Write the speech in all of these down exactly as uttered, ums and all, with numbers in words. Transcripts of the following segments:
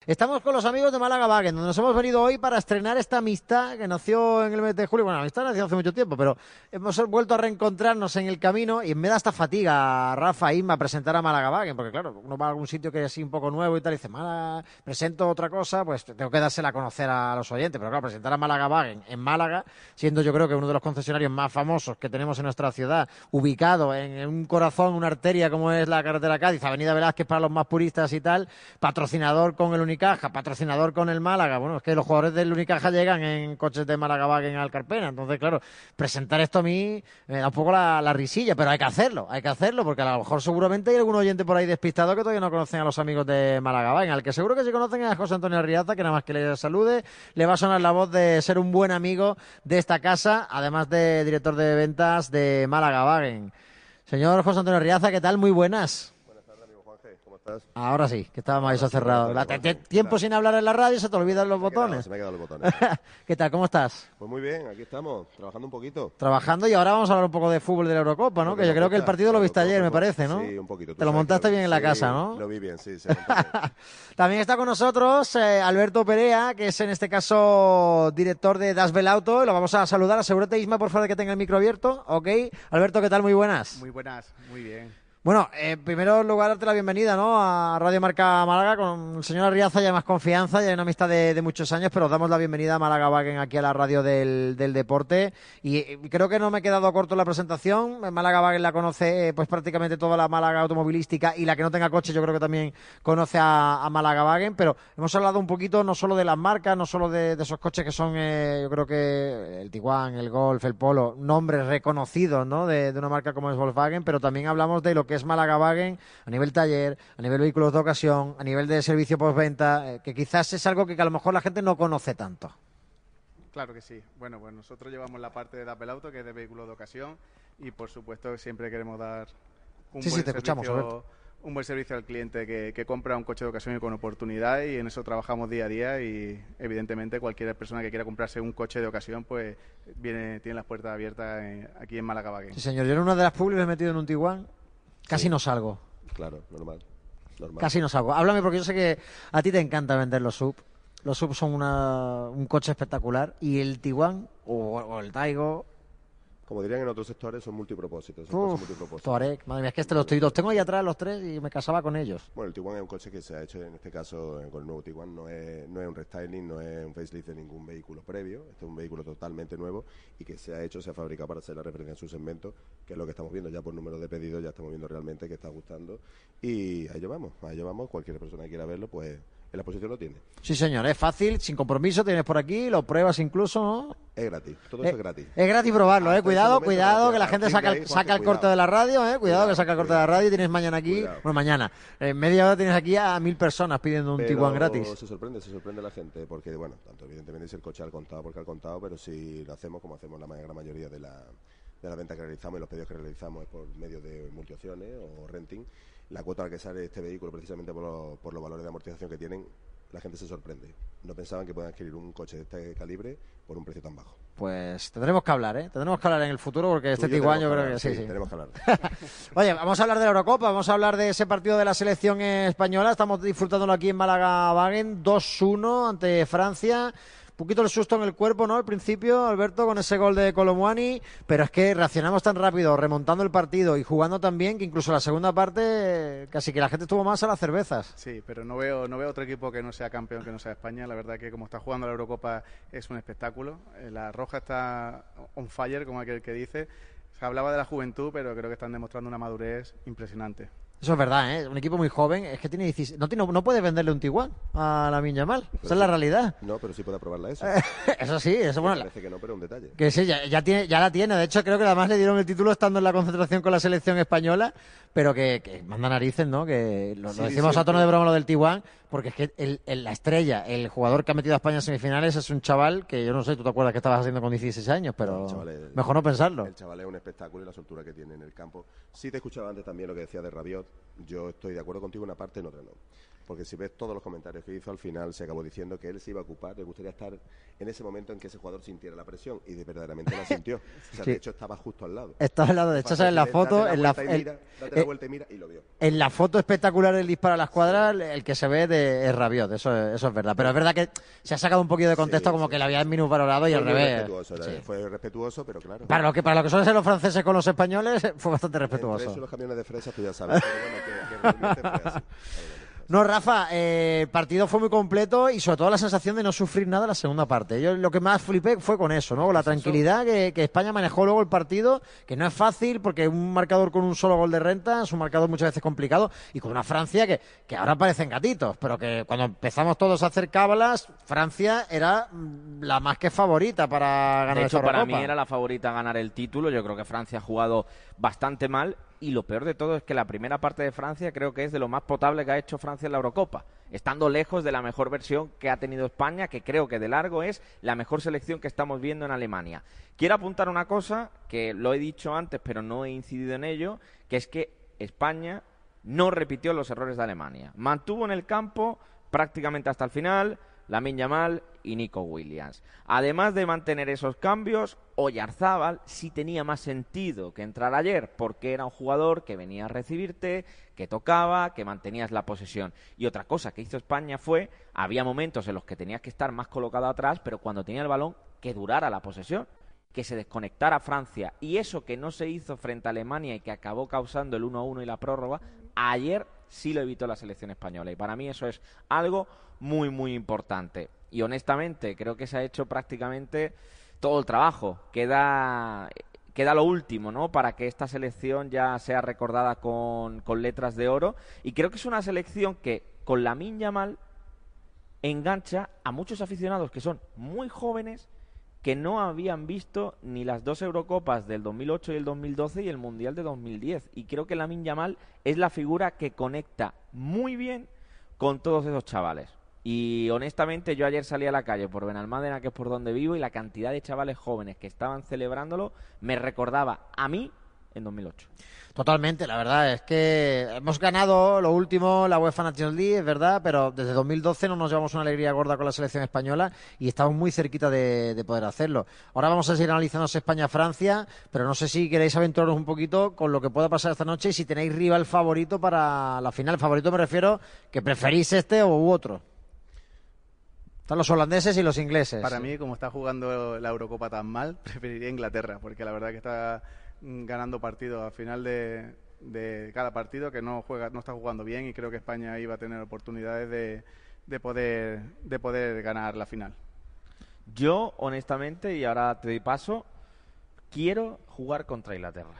Estamos con los amigos de Málaga Wagen, donde nos hemos venido hoy para estrenar esta amistad que nació en el mes de julio. Bueno, la amistad nació hace mucho tiempo, pero hemos vuelto a reencontrarnos en el camino y me da esta fatiga, Rafa, Inma, presentar a Málaga Wagen, porque claro, uno va a algún sitio que es así un poco nuevo y tal, y dice, Málaga, presento otra cosa, pues tengo que dársela a conocer a los oyentes, pero claro, presentar a Málaga Wagen en Málaga, siendo yo creo que uno de los concesionarios más famosos que tenemos en nuestra ciudad, ubicado en un corazón, una arteria como es la carretera Cádiz, Avenida Velázquez para los más puristas y tal, patrocinador con el Unicaja, patrocinador con el Málaga. Bueno, es que los jugadores del Unicaja llegan en coches de Málaga Wagen al Carpena. Entonces, claro, presentar esto a mí me da un poco la, la risilla, pero hay que hacerlo, hay que hacerlo, porque a lo mejor seguramente hay algún oyente por ahí despistado que todavía no conocen a los amigos de Málaga Wagen. Al que seguro que sí conocen es a José Antonio Riaza, que nada más que le salude, le va a sonar la voz de ser un buen amigo de esta casa, además de director de ventas de Málaga Wagen. Señor José Antonio Riaza, ¿qué tal? Muy buenas. Ahora sí, que estábamos ahí eso cerrado. La, te, te, tiempo sin hablar en la radio, se te olvidan los se botones. Quedado, se me han quedado los botones. ¿Qué tal? ¿Cómo estás? Pues muy bien, aquí estamos, trabajando un poquito. Trabajando y ahora vamos a hablar un poco de fútbol de la Eurocopa, ¿no? Que yo creo que el partido lo viste ayer, me parece, ¿no? Sí, un poquito. Te lo montaste lo, bien en la sí, casa, ¿no? Lo vi bien, sí. Se montó bien. También está con nosotros eh, Alberto Perea, que es en este caso director de Das Belauto. Lo vamos a saludar. Asegúrate, Isma, por favor, de que tenga el micro abierto. Ok. Alberto, ¿qué tal? Muy buenas. Muy buenas, muy bien. Bueno, en primer lugar, darte la bienvenida, ¿no?, a Radio Marca Málaga. Con el señor Arriaza ya hay más confianza, ya hay una amistad de, de muchos años, pero os damos la bienvenida a Málaga Wagen aquí a la radio del, del deporte. Y, y creo que no me he quedado corto en la presentación. Málaga Wagen la conoce pues prácticamente toda la Málaga automovilística, y la que no tenga coche yo creo que también conoce a, a Málaga Wagen, pero hemos hablado un poquito no solo de las marcas, no solo de, de esos coches que son, eh, yo creo que el Tiguan, el Golf, el Polo, nombres reconocidos, ¿no?, de, de una marca como es Volkswagen, pero también hablamos de lo que es Málaga Wagen a nivel taller, a nivel vehículos de ocasión, a nivel de servicio postventa, eh, que quizás es algo que, que a lo mejor la gente no conoce tanto. Claro que sí. Bueno, pues nosotros llevamos la parte de Apple Auto, que es de vehículos de ocasión, y por supuesto siempre queremos dar un, sí, buen, sí, te escuchamos, servicio, un buen servicio al cliente que, que compra un coche de ocasión y con oportunidad, y en eso trabajamos día a día, y evidentemente cualquier persona que quiera comprarse un coche de ocasión pues viene tiene las puertas abiertas en, aquí en Málaga Wagen. Sí, señor. Yo en una de las publis me he metido en un Tiguan. Casi sí. No salgo. Claro, normal, normal. Casi no salgo. Háblame, porque yo sé que a ti te encanta vender los sub. Los sub son una, un coche espectacular. Y el Tiguan o, o el Taigo, como dirían en otros sectores, son multipropósitos. Son Uf, multipropósitos. Touareg, madre mía, es que este los, estoy, los tengo ahí atrás los tres y me casaba con ellos. Bueno, el Tiguan es un coche que se ha hecho, en este caso, con el nuevo Tiguan, no es, no es un restyling, no es un facelift de ningún vehículo previo. Este es un vehículo totalmente nuevo y que se ha hecho, se ha fabricado para ser la referencia en su segmento, que es lo que estamos viendo ya por número de pedidos, ya estamos viendo realmente que está gustando. Y ahí llevamos, ahí llevamos, cualquier persona que quiera verlo, pues en la posición lo tiene. Sí, señor, es fácil, sin compromiso, tienes por aquí, lo pruebas incluso, ¿no? Es gratis, todo eso es gratis. Es gratis probarlo, eh, cuidado, cuidado, que la gente saca, el, saca el corte de la radio, eh, cuidado, que saca el corte de la radio y tienes mañana aquí, bueno, mañana, en media hora tienes aquí a mil personas pidiendo un Tiguan gratis. Se sorprende, se sorprende la gente, porque, bueno, tanto evidentemente es el coche al contado, porque al contado, pero si lo hacemos como hacemos la gran mayoría de la, de la venta que realizamos y los pedidos que realizamos es por medio de multiopciones o renting, la cuota a la que sale este vehículo, precisamente por, lo, por los valores de amortización que tienen, la gente se sorprende. No pensaban que puedan adquirir un coche de este calibre por un precio tan bajo. Pues tendremos que hablar, ¿eh? Tendremos que hablar en el futuro, porque este Tiguan yo creo que sí, sí. Tenemos que hablar. Oye, vamos a hablar de la Eurocopa, vamos a hablar de ese partido de la selección española. Estamos disfrutándolo aquí en Málaga Wagen, dos uno ante Francia. Un poquito el susto en el cuerpo, ¿no?, al principio, Alberto, con ese gol de Colomwani, pero es que reaccionamos tan rápido, remontando el partido y jugando tan bien, que incluso la segunda parte casi que la gente estuvo más a las cervezas. Sí, pero no veo no veo otro equipo que no sea campeón, que no sea España. La verdad que como está jugando la Eurocopa es un espectáculo. La Roja está on fire, como aquel que dice. Se hablaba de la juventud, pero creo que están demostrando una madurez impresionante. Eso es verdad, ¿eh? Un equipo muy joven, es que tiene dieciséis... No, no, no puede venderle un Tiguan a Lamine Yamal, esa sí, es la realidad. No, pero sí puede aprobarla eso. Eso sí, eso bueno. Parece que no, pero un detalle. Que sí, ya, ya, tiene, ya la tiene. De hecho, creo que además le dieron el título estando en la concentración con la selección española, pero que, que manda narices, ¿no? Que lo, sí, lo decimos sí, a tono de broma lo del Tiguan, porque es que el, el, la estrella, el jugador que ha metido a España en semifinales es un chaval que yo no sé, tú te acuerdas que estabas haciendo con dieciséis años, pero no, es, mejor no pensarlo. El chaval es un espectáculo y la soltura que tiene en el campo. Sí te escuchaba antes también lo que decía de Rabiot. Yo estoy de acuerdo contigo en una parte, en otra no. porque si ves todos los comentarios que hizo al final, se acabó diciendo que él se iba a ocupar, le gustaría estar en ese momento en que ese jugador sintiera la presión, y de verdaderamente la sintió. O sea, Sí. de hecho estaba justo al lado. Estaba al lado, de hecho, en la foto, en la, Date el- mira, date la eh, vuelta y mira, y lo vio. en la foto espectacular del disparo a la escuadra, el que se ve de, es Rabiot, eso, es- eso es verdad. Pero es verdad que se ha sacado un poquito de contexto, Sí, como sí, que sí. le habían minusvalorado y Fue al muy revés. respetuoso, era- Sí. fue respetuoso, pero claro. Para lo que para lo que suelen ser los franceses con los españoles, fue bastante Entre respetuoso. eso y los camiones de fresas, tú ya sabes. Pero bueno, que, que realmente fue así. No, Rafa, eh, el partido fue muy completo y sobre todo la sensación de no sufrir nada en la segunda parte. Yo lo que más flipé fue con eso, ¿no? Con la tranquilidad que, que España manejó luego el partido, que no es fácil porque un marcador con un solo gol de renta es un marcador muchas veces complicado, y con una Francia que, que ahora parecen gatitos, pero que cuando empezamos todos a hacer cábalas, Francia era mm, la más que favorita para ganar De hecho, esta para Eurocopa. mí era la favorita a ganar el título. Yo creo que Francia ha jugado bastante mal, y lo peor de todo es que la primera parte de Francia creo que es de lo más potable que ha hecho Francia en la Eurocopa, estando lejos de la mejor versión que ha tenido España, que creo que de largo es la mejor selección que estamos viendo en Alemania. Quiero apuntar una cosa, que lo he dicho antes pero no he incidido en ello, que es que España no repitió los errores de Alemania. Mantuvo en el campo prácticamente hasta el final Lamine Yamal y Nico Williams. Además de mantener esos cambios, Oyarzábal sí tenía más sentido que entrar ayer, porque era un jugador que venía a recibirte, que tocaba, que mantenías la posesión. Y otra cosa que hizo España fue, había momentos en los que tenías que estar más colocado atrás, pero cuando tenía el balón, que durara la posesión, que se desconectara Francia. Y eso que no se hizo frente a Alemania y que acabó causando el uno a uno y la prórroga, ayer sí lo evitó la selección española. Y para mí eso es algo muy, muy importante. Y honestamente, creo que se ha hecho prácticamente todo el trabajo. Queda, queda lo último, ¿no? Para que esta selección ya sea recordada con, con letras de oro. Y creo que es una selección que, con Lamine Yamal, engancha a muchos aficionados que son muy jóvenes, que no habían visto ni las dos Eurocopas del dos mil ocho y el dos mil doce y el Mundial de dos mil diez. Y creo que Lamine Yamal es la figura que conecta muy bien con todos esos chavales. Y honestamente yo ayer salí a la calle por Benalmádena, que es por donde vivo, y la cantidad de chavales jóvenes que estaban celebrándolo me recordaba a mí en dos mil ocho. Totalmente, la verdad es que hemos ganado lo último, la UEFA Nations League, es verdad, pero desde dos mil doce no nos llevamos una alegría gorda con la selección española y estamos muy cerquita de, de poder hacerlo. Ahora vamos a seguir analizando España-Francia, pero no sé si queréis aventuraros un poquito con lo que pueda pasar esta noche y si tenéis rival favorito para la final. Favorito me refiero que preferís este u otro. Están los holandeses y los ingleses. Para mí, como está jugando la Eurocopa tan mal, preferiría Inglaterra, porque la verdad que está mm, ganando partidos al final de, de cada partido, que no juega, no está jugando bien, y creo que España iba a tener oportunidades de, de poder de poder ganar la final. Yo, honestamente, y ahora te doy paso, quiero jugar contra Inglaterra.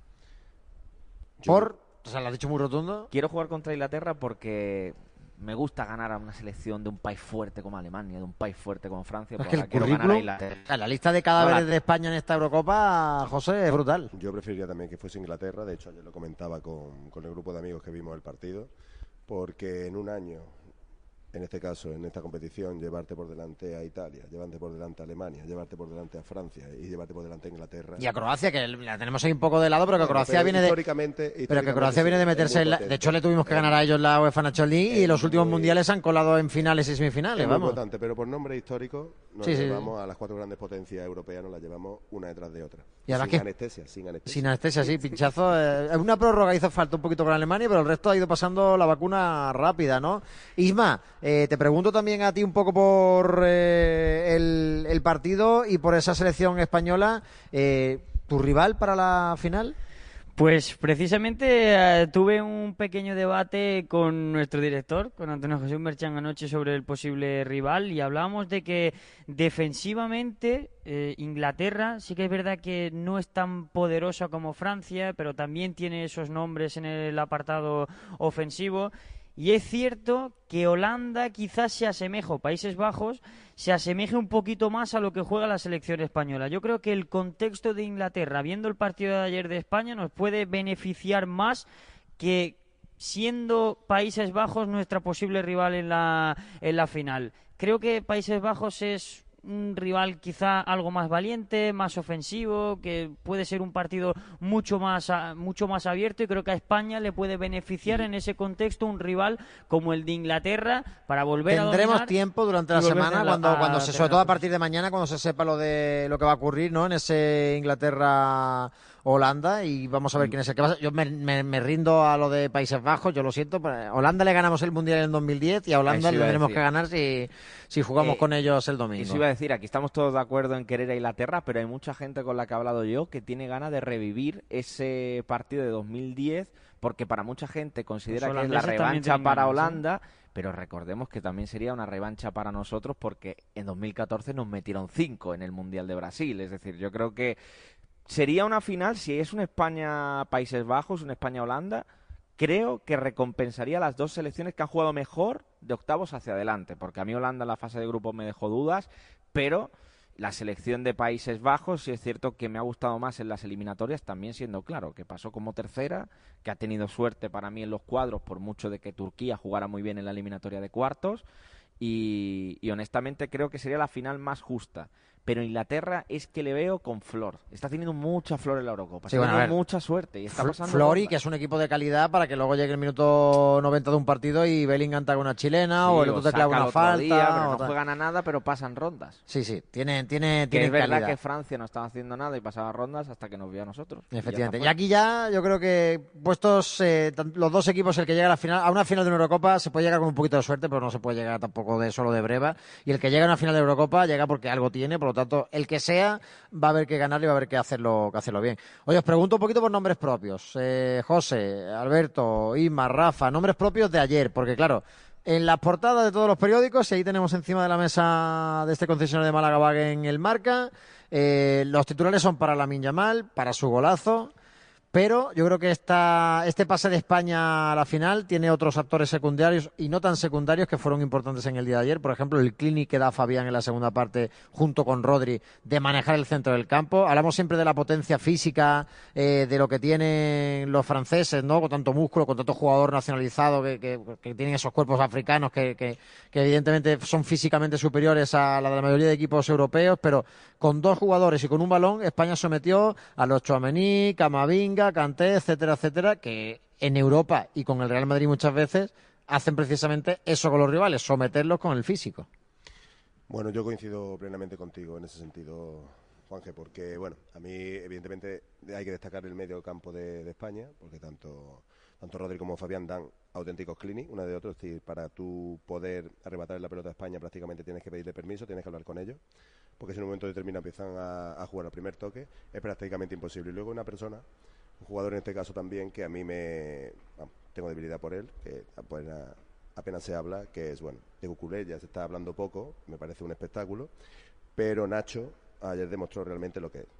Por, o sea, lo has dicho muy rotundo. Quiero jugar contra Inglaterra porque me gusta ganar a una selección de un país fuerte como Alemania, de un país fuerte como Francia. Es pues que el ahora quiero ganar a currículum, Inglaterra. la lista de cadáveres No, la- de España en esta Eurocopa, José, es brutal. Yo preferiría también que fuese Inglaterra. De hecho, ayer lo comentaba con, con el grupo de amigos que vimos el partido, porque en un año, en este caso, en esta competición, llevarte por delante a Italia, llevarte por delante a Alemania, llevarte por delante a Francia y llevarte por delante a Inglaterra. Y a Croacia, que la tenemos ahí un poco de lado, pero que Bueno, Croacia pero viene de... históricamente, Pero que históricamente Croacia sí, viene de es muy meterse en la... potente. De hecho, le tuvimos que Es- ganar a ellos la UEFA Nations League y es los últimos muy- mundiales han colado en finales y semifinales, Es muy vamos. importante, pero por nombre histórico nos Sí, sí, llevamos a las cuatro grandes potencias europeas, nos las llevamos una detrás de otra. Y además sin que- anestesia, sin anestesia. Sin anestesia, sí, pinchazo. Eh, es una prórroga, hizo falta un poquito con Alemania, pero el resto ha ido pasando la vacuna rápida, ¿no? Isma, eh, te pregunto también a ti un poco por eh, el, el partido y por esa selección española. Eh, ¿Tu rival para la final? Pues precisamente eh, tuve un pequeño debate con nuestro director, con Antonio Jesús Merchan, anoche sobre el posible rival, y hablábamos de que defensivamente eh, Inglaterra sí que es verdad que no es tan poderosa como Francia, pero también tiene esos nombres en el apartado ofensivo. Y es cierto que Holanda quizás se asemeje, o Países Bajos, se asemeje un poquito más a lo que juega la selección española. Yo creo que el contexto de Inglaterra, viendo el partido de ayer de España, nos puede beneficiar más que siendo Países Bajos nuestra posible rival en la, en la final. Creo que Países Bajos es un rival quizá algo más valiente, más ofensivo, que puede ser un partido mucho más a, mucho más abierto, y creo que a España le puede beneficiar en ese contexto un rival como el de Inglaterra para volver a dominar. Tendremos tiempo durante la semana, cuando, a, cuando a se, sobre todo a partir de mañana, cuando se sepa lo de lo que va a ocurrir, ¿no? En ese Inglaterra Holanda, y vamos a ver quién es el que pasa. Yo me, me, me rindo a lo de Países Bajos, yo lo siento. A Holanda le ganamos el Mundial en dos mil diez y a Holanda le tenemos que ganar si, si jugamos eh, con ellos el domingo. Eso iba a decir, aquí estamos todos de acuerdo en querer a Inglaterra, pero hay mucha gente con la que he hablado yo que tiene ganas de revivir ese partido de dos mil diez, porque para mucha gente considera que es la revancha para Holanda, ¿sí? Pero recordemos que también sería una revancha para nosotros, porque en dos mil catorce nos metieron cinco en el Mundial de Brasil. Es decir, yo creo que sería una final, si es un España-Países Bajos, un España-Holanda, creo que recompensaría a las dos selecciones que han jugado mejor de octavos hacia adelante, porque a mí Holanda en la fase de grupos me dejó dudas, pero la selección de Países Bajos sí es cierto que me ha gustado más en las eliminatorias, también siendo claro que pasó como tercera, que ha tenido suerte para mí en los cuadros, por mucho de que Turquía jugara muy bien en la eliminatoria de cuartos, y, y honestamente creo que sería la final más justa. Pero Inglaterra es que le veo con flor. Está teniendo mucha flor en la Eurocopa. Sí, está bueno, teniendo mucha suerte. Y está pasando Flori, que es un equipo de calidad para que luego llegue el minuto noventa de un partido y Bellingham te haga una chilena, sí, o el otro te clava una falta. Día, pero no juegan a nada, pero pasan rondas. Sí, sí, tiene, tiene, que tiene es calidad. verdad que Francia no estaba haciendo nada y pasaba rondas hasta que nos vio a nosotros. Efectivamente. Y, y aquí ya, yo creo que puestos eh, los dos equipos, el que llega a la final, a una final de una Eurocopa se puede llegar con un poquito de suerte, pero no se puede llegar tampoco de solo de breva. Y el que llega a una final de Eurocopa llega porque algo tiene, por lo tanto, el que sea va a haber que ganarle y va a haber que hacerlo, que hacerlo bien. Oye, os pregunto un poquito por nombres propios. Eh, José, Alberto, Isma, Rafa, nombres propios de ayer, porque claro, en las portadas de todos los periódicos, y ahí tenemos encima de la mesa de este concesionario de Málaga Wagen el Marca, eh, los titulares son para Lamine Yamal, para su golazo. Pero yo creo que esta, este pase de España a la final tiene otros actores secundarios y no tan secundarios que fueron importantes en el día de ayer. Por ejemplo, el clinic que da Fabián en la segunda parte junto con Rodri de manejar el centro del campo. Hablamos siempre de la potencia física, eh, de lo que tienen los franceses, ¿no? Con tanto músculo, con tanto jugador nacionalizado que, que, que tienen esos cuerpos africanos que, que, que evidentemente son físicamente superiores a la de la mayoría de equipos europeos, pero con dos jugadores y con un balón, España sometió a los Tchouaméni, Camavinga, Kanté, etcétera, etcétera, que en Europa y con el Real Madrid muchas veces hacen precisamente eso con los rivales, someterlos con el físico. Bueno, yo coincido plenamente contigo en ese sentido, Juanje, porque, bueno, a mí evidentemente hay que destacar el medio campo de, de España, porque tanto, tanto Rodri como Fabián dan auténticos clinics, una de otro, es decir, para tú poder arrebatar la pelota a España prácticamente tienes que pedirle permiso, tienes que hablar con ellos, porque si en un momento determinado empiezan a, a jugar al primer toque, es prácticamente imposible. Y luego una persona, un jugador en este caso también, que a mí me... Bueno, tengo debilidad por él, que apenas, apenas se habla, que es, bueno, de Cuculé ya se está hablando poco, me parece un espectáculo, pero Nacho ayer demostró realmente lo que es.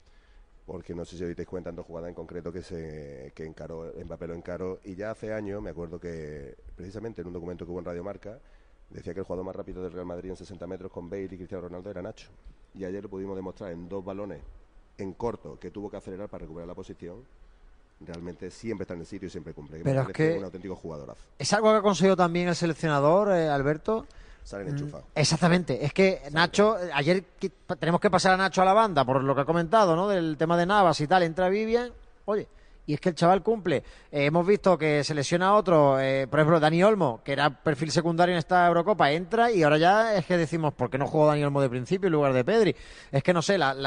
Porque no sé si os disteis cuenta en dos jugadas en concreto que se que encaró, Mbappé lo encaró, y ya hace años, me acuerdo que precisamente en un documento que hubo en Radio Marca, decía que el jugador más rápido del Real Madrid en sesenta metros con Bale y Cristiano Ronaldo era Nacho. Y ayer lo pudimos demostrar en dos balones en corto que tuvo que acelerar para recuperar la posición. Realmente siempre está en el sitio y siempre cumple. Pero es que un auténtico jugadorazo. Es algo que ha conseguido también el seleccionador, eh, Alberto. Salen enchufados. Exactamente. Es que Salen. Nacho, ayer que, tenemos que pasar a Nacho a la banda por lo que ha comentado, ¿no? Del tema de Navas y tal. Entra Vivian, oye, y es que el chaval cumple. Eh, hemos visto que se lesiona a otro, eh, por ejemplo, Dani Olmo, que era perfil secundario en esta Eurocopa, entra y ahora ya es que decimos, ¿por qué no jugó Dani Olmo de principio en lugar de Pedri? Es que no sé, la,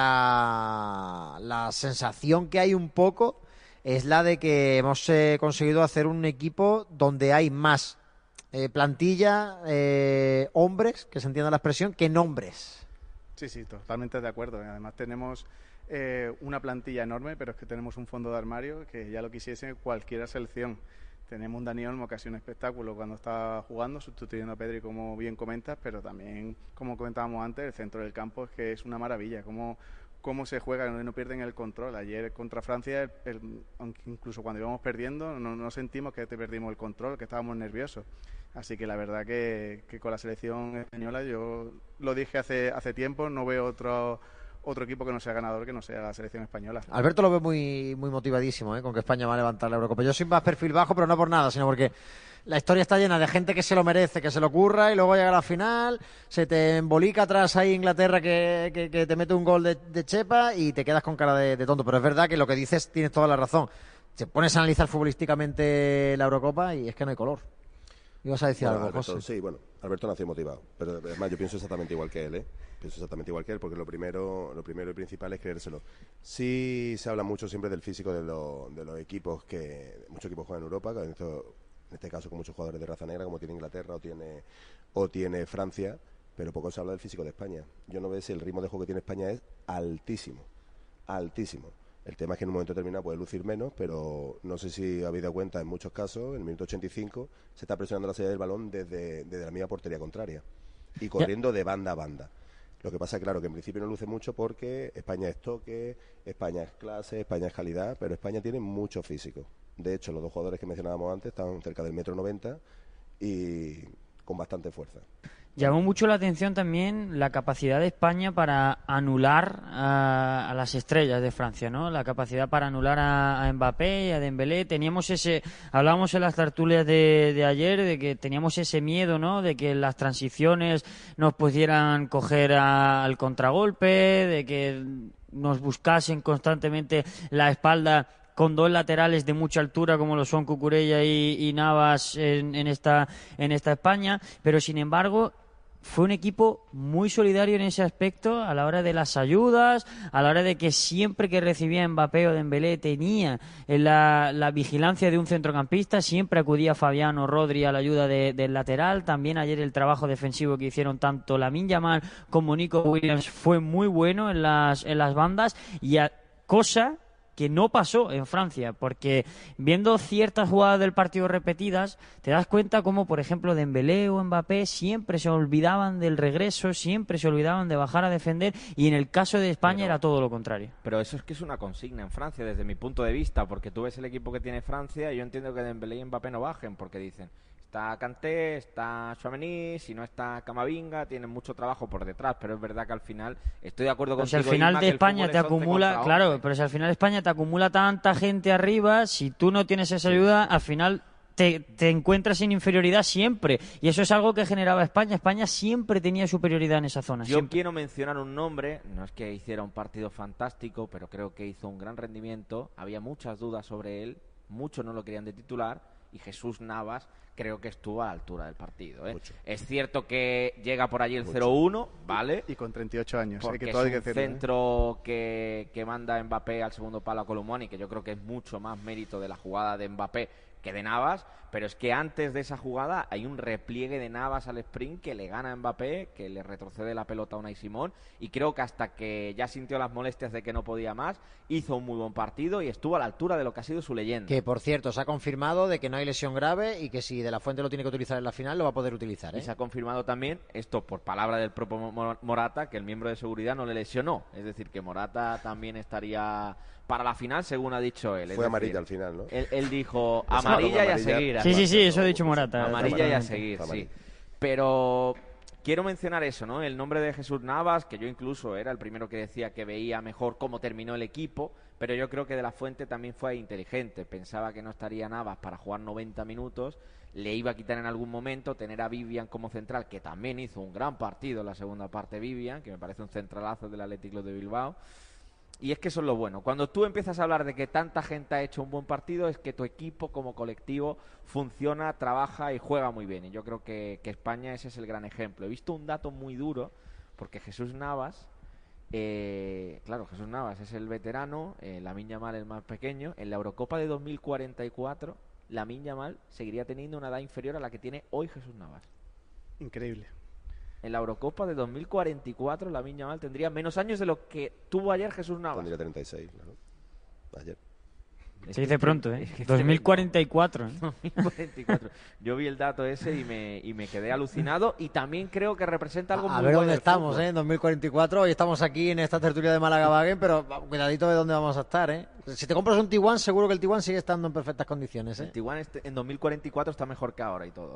la, la sensación que hay un poco es la de que hemos eh, conseguido hacer un equipo donde hay más eh, plantilla, eh, hombres, que se entienda la expresión, que nombres. Sí, sí, totalmente de acuerdo. Además tenemos eh, una plantilla enorme, pero es que tenemos un fondo de armario que ya lo quisiese cualquier selección. Tenemos un Dani Olmo que ha sido un espectáculo cuando está jugando, sustituyendo a Pedri, como bien comentas, pero también, como comentábamos antes, el centro del campo es que es una maravilla. Como cómo se juega, no, no pierden el control. Ayer contra Francia, el, el, incluso cuando íbamos perdiendo, no, no sentimos que te perdimos el control, que estábamos nerviosos. Así que la verdad que, que con la selección española, yo lo dije hace hace tiempo, no veo otro otro equipo que no sea ganador, que no sea la selección española. Alberto lo ve muy, muy motivadísimo, ¿eh? Con que España va a levantar la Eurocopa. Yo soy más perfil bajo, pero no por nada, sino porque la historia está llena de gente que se lo merece, que se lo curra y luego llega a la final, se te embolica atrás ahí Inglaterra que, que, que te mete un gol de, de chepa y te quedas con cara de, de tonto. Pero es verdad que lo que dices tienes toda la razón. Te pones a analizar futbolísticamente la Eurocopa y es que no hay color. ¿Ibas a decir Bueno, algo, Alberto, José? sí, bueno, Alberto nació motivado, pero además yo pienso exactamente igual que él, ¿eh? Pienso exactamente igual que él, porque lo primero, lo primero y principal es creérselo. Sí se habla mucho siempre del físico de, lo, de los equipos que muchos equipos juegan en Europa, que en, esto, en este caso con muchos jugadores de raza negra, como tiene Inglaterra o tiene o tiene Francia, pero poco se habla del físico de España. Yo no veo si el ritmo de juego que tiene España es altísimo, altísimo. El tema es que en un momento determinado puede lucir menos, pero no sé si habéis dado cuenta, en muchos casos, en el minuto ochenta y cinco, se está presionando la salida del balón desde, desde la misma portería contraria y corriendo de banda a banda. Lo que pasa es claro, que en principio no luce mucho porque España es toque, España es clase, España es calidad, pero España tiene mucho físico. De hecho, los dos jugadores que mencionábamos antes están cerca del metro noventa y con bastante fuerza. Llamó mucho la atención también la capacidad de España para anular a, a las estrellas de Francia, ¿no? La capacidad para anular a, a Mbappé y a Dembélé. Teníamos ese, hablábamos en las tertulias de, de ayer de que teníamos ese miedo, ¿no? De que las transiciones nos pudieran coger a, al contragolpe, de que nos buscasen constantemente la espalda con dos laterales de mucha altura como lo son Cucurella y, y Navas en, en esta en esta España, pero sin embargo fue un equipo muy solidario en ese aspecto a la hora de las ayudas, a la hora de que siempre que recibía Mbappé o Dembélé tenía la, la vigilancia de un centrocampista, siempre acudía Fabián o Rodri a la ayuda de, del lateral. También ayer el trabajo defensivo que hicieron tanto Lamine Yamal como Nico Williams fue muy bueno en las, en las bandas, y a, cosa que no pasó en Francia, porque viendo ciertas jugadas del partido repetidas, te das cuenta como, por ejemplo, Dembélé o Mbappé siempre se olvidaban del regreso, siempre se olvidaban de bajar a defender, y en el caso de España pero, era todo lo contrario. Pero eso es que es una consigna en Francia, desde mi punto de vista, porque tú ves el equipo que tiene Francia y yo entiendo que Dembélé y Mbappé no bajen, porque dicen, está Kanté, está Tchouaméni, si no está Camavinga, tienen mucho trabajo por detrás, pero es verdad que al final estoy de acuerdo con contigo. Si al final de España te acumula, claro, pero si al final España te acumula tanta gente arriba, si tú no tienes esa ayuda, al final te, te encuentras en inferioridad siempre, y eso es algo que generaba España. España siempre tenía superioridad en esa zona. Yo siempre. quiero mencionar un nombre, no es que hiciera un partido fantástico, pero creo que hizo un gran rendimiento, había muchas dudas sobre él, muchos no lo querían de titular, y Jesús Navas creo que estuvo a la altura del partido, ¿eh? Es cierto que llega por allí el cero uno, ¿vale? Y con treinta y ocho años. Porque que es todo hay que un decirlo, centro ¿eh? que, que manda Mbappé al segundo palo a Colomoni, que yo creo que es mucho más mérito de la jugada de Mbappé que de Navas, pero es que antes de esa jugada hay un repliegue de Navas al sprint que le gana a Mbappé, que le retrocede la pelota a Unai Simón, y creo que hasta que ya sintió las molestias de que no podía más, hizo un muy buen partido y estuvo a la altura de lo que ha sido su leyenda. Que, por cierto, se ha confirmado de que no hay lesión grave y que si De La Fuente lo tiene que utilizar en la final, lo va a poder utilizar, ¿eh? Y se ha confirmado también, esto por palabra del propio Morata, que el miembro de seguridad no le lesionó, es decir, que Morata también estaría para la final, según ha dicho él. Fue amarilla al final, ¿no? Él, él dijo amarilla y a seguir. Sí, sí, sí, eso ha dicho Morata. Amarilla y a seguir, sí. Pero quiero mencionar eso, ¿no? El nombre de Jesús Navas, que yo incluso era el primero que decía que veía mejor cómo terminó el equipo, pero yo creo que De La Fuente también fue inteligente. Pensaba que no estaría Navas para jugar noventa minutos, le iba a quitar en algún momento, tener a Vivian como central, que también hizo un gran partido en la segunda parte Vivian, que me parece un centralazo del Athletic Club de Bilbao. Y es que eso es lo bueno. Cuando tú empiezas a hablar de que tanta gente ha hecho un buen partido, es que tu equipo como colectivo funciona, trabaja y juega muy bien. Y yo creo que, que España ese es el gran ejemplo. He visto un dato muy duro, porque Jesús Navas, eh, claro, Jesús Navas es el veterano, eh, Lamine Yamal el más pequeño. En la Eurocopa de dos mil cuarenta y cuatro, Lamine Yamal seguiría teniendo una edad inferior a la que tiene hoy Jesús Navas. Increíble. En la Eurocopa de dos mil cuarenta y cuatro, Lamine Yamal tendría menos años de lo que tuvo ayer Jesús Navas. Tendría treinta y seis, claro. Ayer. Se dice pronto, ¿eh? dos mil cuarenta y cuatro. ¿eh? dos mil cuarenta y cuatro. Yo vi el dato ese y me, y me quedé alucinado, y también creo que representa algo a muy ver bueno dónde del estamos, fútbol. ¿eh? En dos mil cuarenta y cuatro, hoy estamos aquí en esta tertulia de Málaga-Baguen, pero cuidadito de dónde vamos a estar, ¿eh? Si te compras un Tiguan, seguro que el Tiguan sigue estando en perfectas condiciones, ¿eh? El Tiguan este, en dos mil cuarenta y cuatro está mejor que ahora y todo, ¿eh?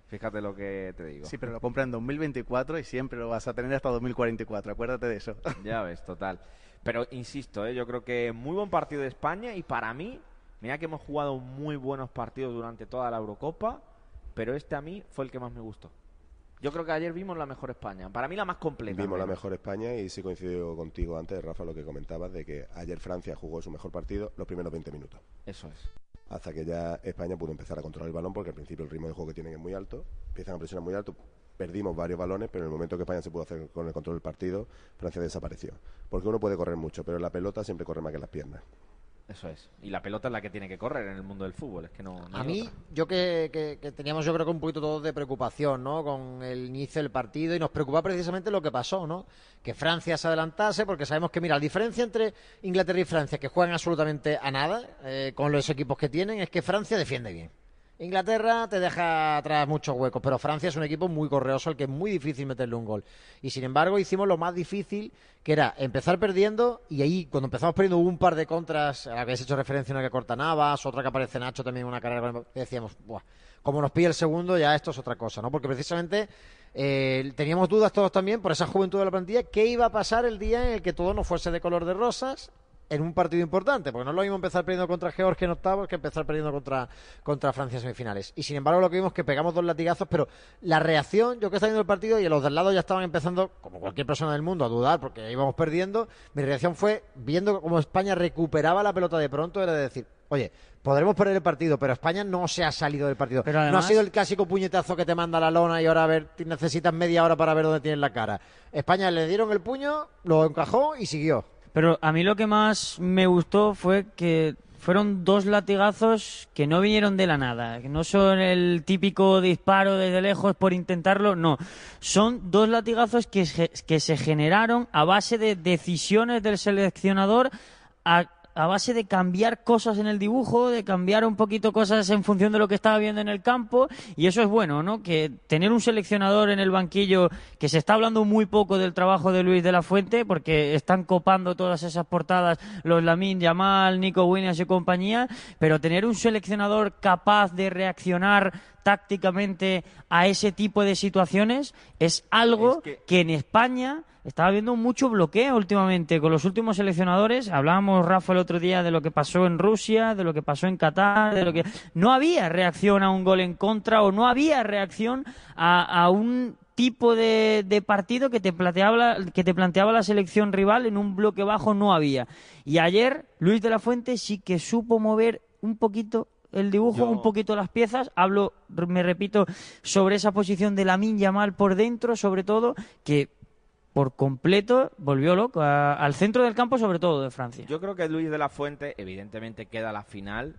Fíjate lo que te digo. Sí, pero lo compra en dos mil veinticuatro y siempre lo vas a tener hasta dos mil cuarenta y cuatro, acuérdate de eso. Ya ves, total. Pero insisto, ¿eh? Yo creo que muy buen partido de España y para mí, mira que hemos jugado muy buenos partidos durante toda la Eurocopa, pero este a mí fue el que más me gustó. Yo creo que ayer vimos la mejor España, para mí la más completa. Vimos la mejor España y sí coincido contigo antes, Rafa, lo que comentabas de que ayer Francia jugó su mejor partido los primeros veinte minutos. Eso es. Hasta que ya España pudo empezar a controlar el balón, porque al principio el ritmo de juego que tienen es muy alto, empiezan a presionar muy alto, perdimos varios balones, pero en el momento que España se pudo hacer con el control del partido, Francia desapareció. Porque uno puede correr mucho, pero la pelota siempre corre más que las piernas. Eso es. Y la pelota es la que tiene que correr en el mundo del fútbol. Es que no. no A hay mí, otra. yo que, que, que teníamos yo creo que un poquito todos de preocupación, ¿no? Con el inicio del partido y nos preocupa precisamente lo que pasó, ¿no? Que Francia se adelantase, porque sabemos que, mira, la diferencia entre Inglaterra y Francia, que juegan absolutamente a nada eh, con los equipos que tienen, es que Francia defiende bien. Inglaterra te deja atrás muchos huecos, pero Francia es un equipo muy correoso al que es muy difícil meterle un gol. Y sin embargo hicimos lo más difícil, que era empezar perdiendo, y ahí cuando empezamos perdiendo hubo un par de contras, a la que has hecho referencia, una que corta Navas, otra que aparece Nacho también en una carrera, que decíamos, buah, como nos pilla el segundo ya esto es otra cosa, ¿no? Porque precisamente eh, teníamos dudas todos también por esa juventud de la plantilla, qué iba a pasar el día en el que todo no fuese de color de rosas en un partido importante, porque no es lo mismo empezar perdiendo contra Georgia en octavos que empezar perdiendo contra, contra Francia en semifinales. Y sin embargo lo que vimos es que pegamos dos latigazos, pero la reacción, yo que estaba viendo el partido y los del lado ya estaban empezando, como cualquier persona del mundo, a dudar porque íbamos perdiendo, mi reacción fue, viendo cómo España recuperaba la pelota de pronto, era de decir, oye, podremos perder el partido, pero España no se ha salido del partido. Pero además, no ha sido el clásico puñetazo que te manda la lona y ahora a ver, necesitas media hora para ver dónde tienes la cara. España le dieron el puño, lo encajó y siguió. Pero a mí lo que más me gustó fue que fueron dos latigazos que no vinieron de la nada, que no son el típico disparo desde lejos por intentarlo, no. Son dos latigazos que se, que se generaron a base de decisiones del seleccionador, a, a base de cambiar cosas en el dibujo, de cambiar un poquito cosas en función de lo que estaba viendo en el campo, y eso es bueno, ¿no? Que tener un seleccionador en el banquillo, que se está hablando muy poco del trabajo de Luis de la Fuente, porque están copando todas esas portadas los Lamine Yamal, Nico Williams y compañía, pero tener un seleccionador capaz de reaccionar tácticamente a ese tipo de situaciones es algo Es que... que en España estaba habiendo mucho bloqueo últimamente con los últimos seleccionadores. Hablábamos, Rafa, el otro día de lo que pasó en Rusia, de lo que pasó en Qatar, de lo que no había reacción a un gol en contra o no había reacción a, a un tipo de, de partido que te planteaba que te planteaba la selección rival en un bloque bajo. No había. Y ayer Luis de la Fuente sí que supo mover un poquito el dibujo, Yo... un poquito las piezas. Hablo, me repito, sobre esa posición de Lamine Yamal por dentro, sobre todo, que por completo volvió loco a, al centro del campo, sobre todo de Francia. Yo creo que Luis de la Fuente evidentemente queda la final.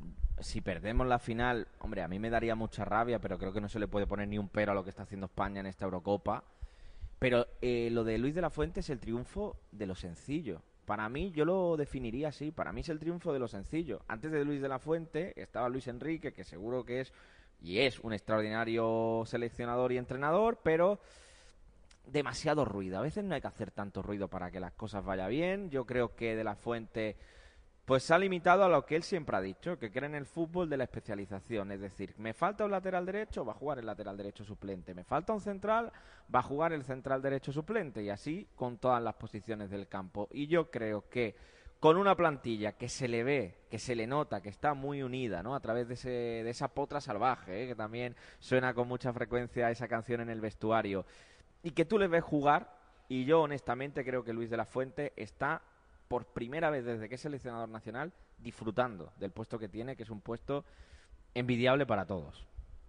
Si perdemos la final, hombre, a mí me daría mucha rabia, pero creo que no se le puede poner ni un pero a lo que está haciendo España en esta Eurocopa. Pero eh, lo de Luis de la Fuente es el triunfo de lo sencillo. Para mí, yo lo definiría así, para mí es el triunfo de lo sencillo. Antes de Luis de la Fuente estaba Luis Enrique, que seguro que es y es un extraordinario seleccionador y entrenador, pero demasiado ruido. A veces no hay que hacer tanto ruido para que las cosas vayan bien. Yo creo que de la Fuente pues se ha limitado a lo que él siempre ha dicho, que cree en el fútbol de la especialización. Es decir, me falta un lateral derecho, va a jugar el lateral derecho suplente. Me falta un central, va a jugar el central derecho suplente. Y así con todas las posiciones del campo. Y yo creo que con una plantilla que se le ve, que se le nota, que está muy unida, ¿no? A través de, ese, de esa potra salvaje, ¿eh? Que también suena con mucha frecuencia esa canción en el vestuario. Y que tú le ves jugar, y yo honestamente creo que Luis de la Fuente está por primera vez desde que es seleccionador nacional disfrutando del puesto que tiene, que es un puesto envidiable para todos.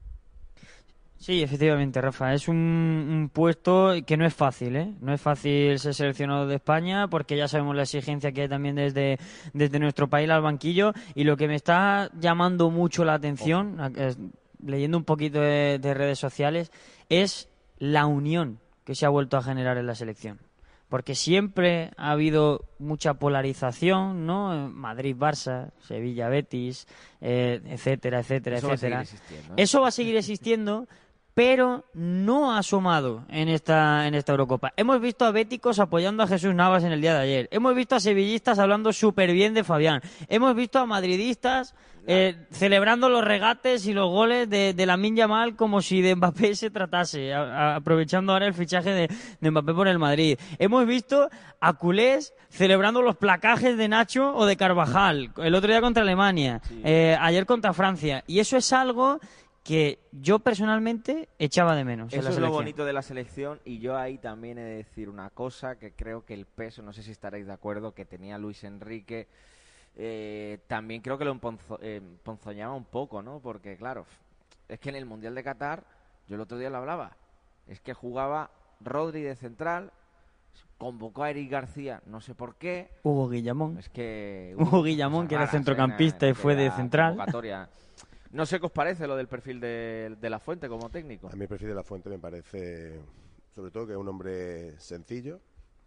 Sí, efectivamente, Rafa, es un, un puesto que no es fácil, ¿eh? No es fácil ser seleccionado de España, porque ya sabemos la exigencia que hay también desde, desde nuestro país al banquillo, y lo que me está llamando mucho la atención, oh. leyendo un poquito de, de redes sociales, es la unión que se ha vuelto a generar en la selección. Porque siempre ha habido mucha polarización, ¿no? Madrid-Barça, Sevilla-Betis, eh, etcétera, etcétera, Eso etcétera. Va a seguir existiendo, ¿eh? Eso va a seguir existiendo, pero no ha asomado en esta, en esta Eurocopa. Hemos visto a béticos apoyando a Jesús Navas en el día de ayer. Hemos visto a sevillistas hablando súper bien de Fabián. Hemos visto a madridistas eh, celebrando los regates y los goles de, de Lamine Yamal como si de Mbappé se tratase, a, a, aprovechando ahora el fichaje de, de Mbappé por el Madrid. Hemos visto a culés celebrando los placajes de Nacho o de Carvajal, el otro día contra Alemania, sí. eh, ayer contra Francia. Y eso es algo que yo personalmente echaba de menos. Eso es lo bonito de la selección, y yo ahí también he de decir una cosa, que creo que el peso, no sé si estaréis de acuerdo, que tenía Luis Enrique, eh, también creo que lo emponzo, eh, emponzoñaba un poco, ¿no? Porque claro, es que en el Mundial de Qatar, yo el otro día lo hablaba, es que jugaba Rodri de central, convocó a Eric García, no sé por qué. Hugo Guillamón. Es que... Hugo Guillamón, que era centrocampista y fue de central. No sé qué os parece lo del perfil de, de La Fuente como técnico. A mí el perfil de La Fuente me parece, sobre todo, que es un hombre sencillo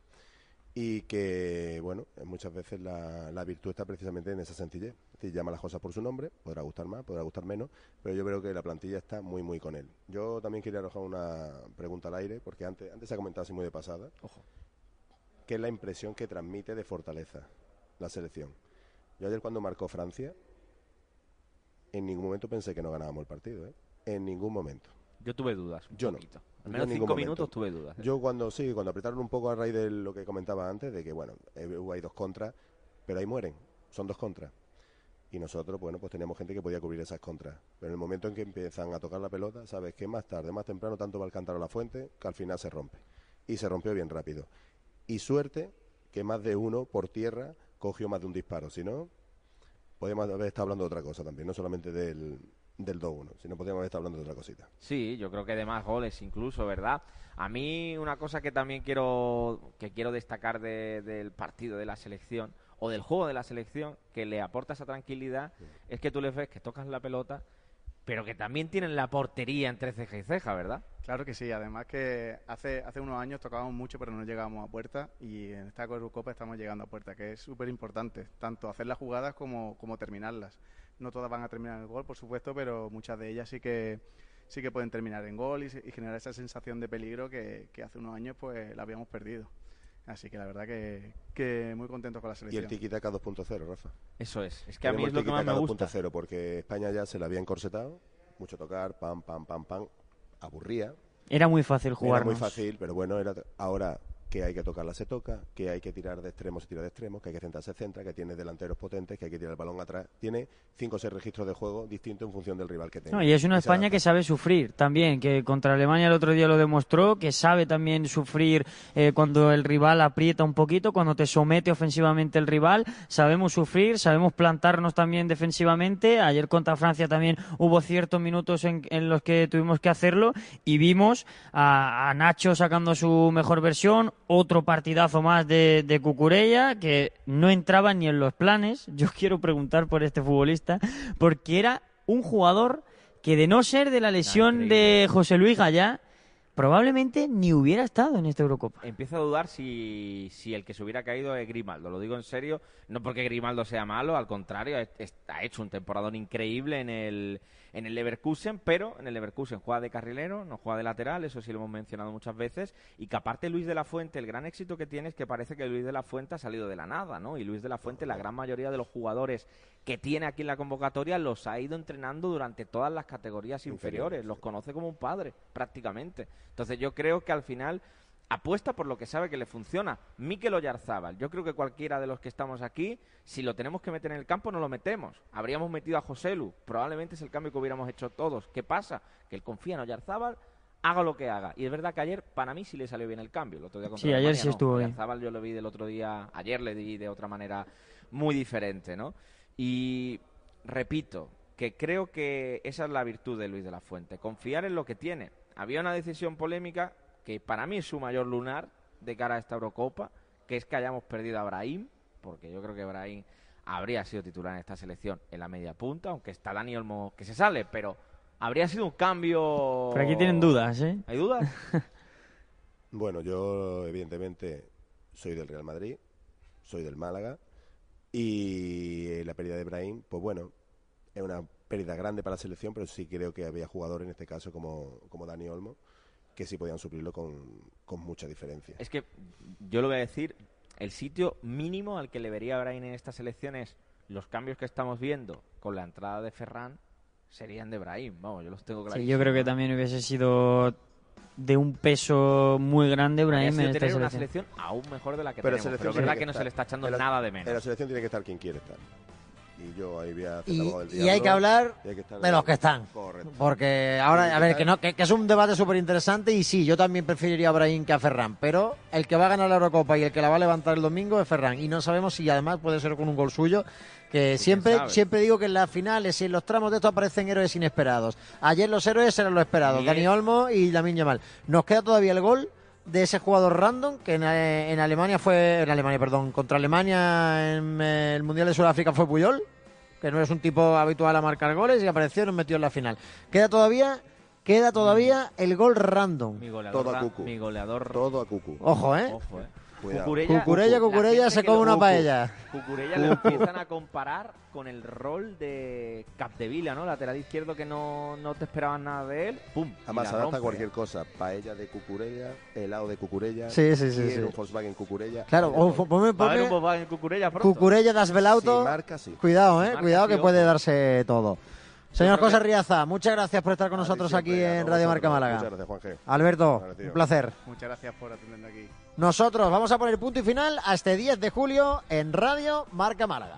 y que, bueno, muchas veces la, la virtud está precisamente en esa sencillez. Es decir, llama las cosas por su nombre, podrá gustar más, podrá gustar menos, pero yo creo que la plantilla está muy, muy con él. Yo también quería arrojar una pregunta al aire, porque antes, antes se ha comentado así muy de pasada. Ojo. ¿Qué es la impresión que transmite de fortaleza la selección? Yo ayer, cuando marcó Francia, en ningún momento pensé que no ganábamos el partido, ¿eh? En ningún momento. Yo tuve dudas, un Yo poquito. no. Al menos cinco minutos tuve dudas. ¿eh? Yo cuando, sí, cuando apretaron un poco a raíz de lo que comentaba antes, de que, bueno, hay dos contras, pero ahí mueren, son dos contras. Y nosotros, bueno, pues teníamos gente que podía cubrir esas contras. Pero en el momento en que empiezan a tocar la pelota, sabes que más tarde, más temprano, tanto va el cántaro a La Fuente, que al final se rompe. Y se rompió bien rápido. Y suerte que más de uno por tierra cogió más de un disparo, si no... podríamos haber estado hablando de otra cosa también, no solamente del, del dos uno, sino podríamos haber estado hablando de otra cosita. Sí, yo creo que de más goles incluso, ¿verdad? A mí una cosa que también quiero que quiero destacar de, del partido de la selección, o del juego de la selección, que le aporta esa tranquilidad, sí. Es que tú les ves que tocas la pelota, pero que también tienen la portería entre ceja y ceja, ¿verdad? Claro que sí, además que hace hace unos años tocábamos mucho pero no llegábamos a puerta, y en esta Eurocopa estamos llegando a puerta, que es súper importante, tanto hacer las jugadas como, como terminarlas. No todas van a terminar en el gol, por supuesto, pero muchas de ellas sí que sí que pueden terminar en gol y, y generar esa sensación de peligro que, que hace unos años pues la habíamos perdido. Así que la verdad que, que muy contentos con la selección. Y el tiki-taka dos punto cero, Rafa. Eso es, es que a mí es lo que más me gusta. dos punto cero, porque España ya se la había encorsetado, mucho tocar, pam, pam, pam, pam, aburría. Era muy fácil jugar. Era muy fácil, pero bueno, era ahora que hay que tocarla se toca, que hay que tirar de extremos se tira de extremos, que hay que centrar se centra, que tiene delanteros potentes, que hay que tirar el balón atrás. Tiene cinco o seis registros de juego distintos en función del rival que tenga. No, y es una España que sabe sufrir también, que contra Alemania el otro día lo demostró, que sabe también sufrir eh, cuando el rival aprieta un poquito, cuando te somete ofensivamente el rival. Sabemos sufrir, sabemos plantarnos también defensivamente. Ayer contra Francia también hubo ciertos minutos en, en los que tuvimos que hacerlo, y vimos a, a Nacho sacando su mejor versión. Otro partidazo más de, de Cucurella, que no entraba ni en los planes. Yo quiero preguntar por este futbolista, porque era un jugador que, de no ser de la lesión de José Luis Gallá, probablemente ni hubiera estado en esta Eurocopa. Empiezo a dudar si, si el que se hubiera caído es Grimaldo. Lo digo en serio, no porque Grimaldo sea malo, al contrario, es, es, ha hecho un temporadón increíble en el, en el Leverkusen, pero en el Leverkusen juega de carrilero, no juega de lateral, eso sí lo hemos mencionado muchas veces, y que aparte Luis de la Fuente, el gran éxito que tiene es que parece que Luis de la Fuente ha salido de la nada, ¿no? Y Luis de la Fuente, la gran mayoría de los jugadores que tiene aquí en la convocatoria, los ha ido entrenando durante todas las categorías inferiores, los conoce como un padre, prácticamente. Entonces yo creo que al final apuesta por lo que sabe que le funciona. Mikel Oyarzábal, yo creo que cualquiera de los que estamos aquí, si lo tenemos que meter en el campo, no lo metemos. Habríamos metido a Joselu, probablemente es el cambio que hubiéramos hecho todos. ¿Qué pasa? Que él confía en Oyarzábal, haga lo que haga. Y es verdad que ayer, para mí, sí le salió bien el cambio. El otro día contra sí, Alemania, ayer sí no. estuvo bien. Oyarzábal yo lo vi del otro día, ayer le di de otra manera muy diferente, ¿no? Y repito, que creo que esa es la virtud de Luis de la Fuente, confiar en lo que tiene. Había una decisión polémica que para mí es su mayor lunar de cara a esta Eurocopa, que es que hayamos perdido a Brahim, porque yo creo que Brahim habría sido titular en esta selección en la media punta, aunque está Dani Olmo que se sale, pero habría sido un cambio... Pero aquí tienen dudas, ¿eh? ¿Hay dudas? Bueno, yo evidentemente soy del Real Madrid, soy del Málaga, y la pérdida de Brahim, pues bueno, es una pérdida grande para la selección, pero sí creo que había jugadores en este caso como, como Dani Olmo que sí podían suplirlo con, con mucha diferencia. Es que yo lo voy a decir, el sitio mínimo al que le vería a Brahim en esta selección es los cambios que estamos viendo con la entrada de Ferran serían de Brahim, vamos, yo los tengo clarísimos. Sí, yo creo que también hubiese sido de un peso muy grande Brahim en esta tener una selección. selección aún mejor de la que pero tenemos, pero es tiene verdad que que no estar, se le está echando la, nada de menos. En la selección tiene que estar quien quiere estar. Y yo ahí voy a hacer Y, abogado del y diablo, hay que hablar y hay que estar de los que están. Correcto. Porque ahora, Sí, a ver, está- que, no, que, que es un debate súper interesante y sí, yo también preferiría a Brahim que a Ferran, pero el que va a ganar la Eurocopa y el que la va a levantar el domingo es Ferran. Y no sabemos si además puede ser con un gol suyo, que siempre, sabe? siempre digo que en las finales y en los tramos de esto aparecen héroes inesperados. Ayer los héroes eran los esperados, Miguel. Dani Olmo y Lamine Yamal. Nos queda todavía el gol de ese jugador random que en, en Alemania fue, en Alemania, perdón, contra Alemania en eh, el Mundial de Sudáfrica fue Puyol, que no es un tipo habitual a marcar goles y apareció y nos metió en la final. Queda todavía, queda todavía el gol random. Mi goleador, Todo a ra- Cucu. mi goleador Todo a Cucu. Ojo, ¿eh? Ojo, eh. Cuidado. Cucurella, Cucurella, Cucu. Cucurella La se gente come que una lo- paella. Cucurella le empiezan a comparar con el rol de Capdevila, ¿no? Lateral izquierdo que no, no te esperaban nada de él. ¡Pum! y Además, la adapta rompe. cualquier cosa. Paella de Cucurella, helado de Cucurella. Sí, sí, sí, quiere sí. un Volkswagen Cucurella. Claro, hay de o, todo. ponme, Va a haber un ponme Volkswagen Cucurella pronto. Cucurella das Belauto. Si marca, sí. Cuidado, eh, Marca, cuidado que sí, puede ojo. darse todo. Señor creo José que- Riaza, muchas gracias por estar con A ti nosotros siempre, aquí a en todos Radio Marca vosotros. Málaga. Muchas gracias, Juan G. Alberto, Vale, tío. un placer. Muchas gracias por atenderme aquí. Nosotros vamos a poner punto y final a este diez de julio en Radio Marca Málaga.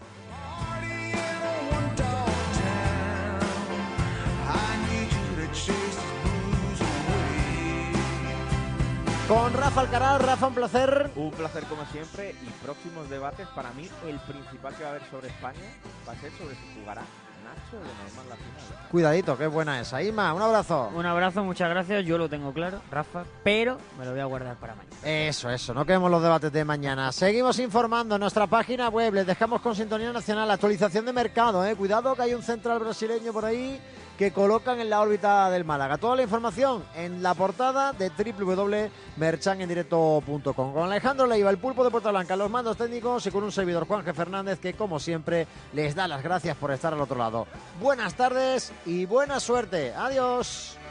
Con Rafa Alcaraz. Rafa, un placer. Un placer como siempre y próximos debates. Para mí el principal que va a haber sobre España va a ser sobre si jugará Nacho o de normal la final. Cuidadito, qué buena esa. Ima, un abrazo. Un abrazo, muchas gracias. Yo lo tengo claro, Rafa, pero me lo voy a guardar para mañana. Eso, eso, no queremos los debates de mañana. Seguimos informando en nuestra página web, les dejamos con Sintonía Nacional, actualización de mercado, eh. Cuidado que hay un central brasileño por ahí que colocan en la órbita del Málaga. Toda la información en la portada de doble u doble u doble punto merchan en directo punto com. Con Alejandro Leiva, el pulpo de Puerto Blanca, los mandos técnicos y con un servidor Juan G. Fernández que como siempre les da las gracias por estar al otro lado. Buenas tardes y buena suerte. Adiós.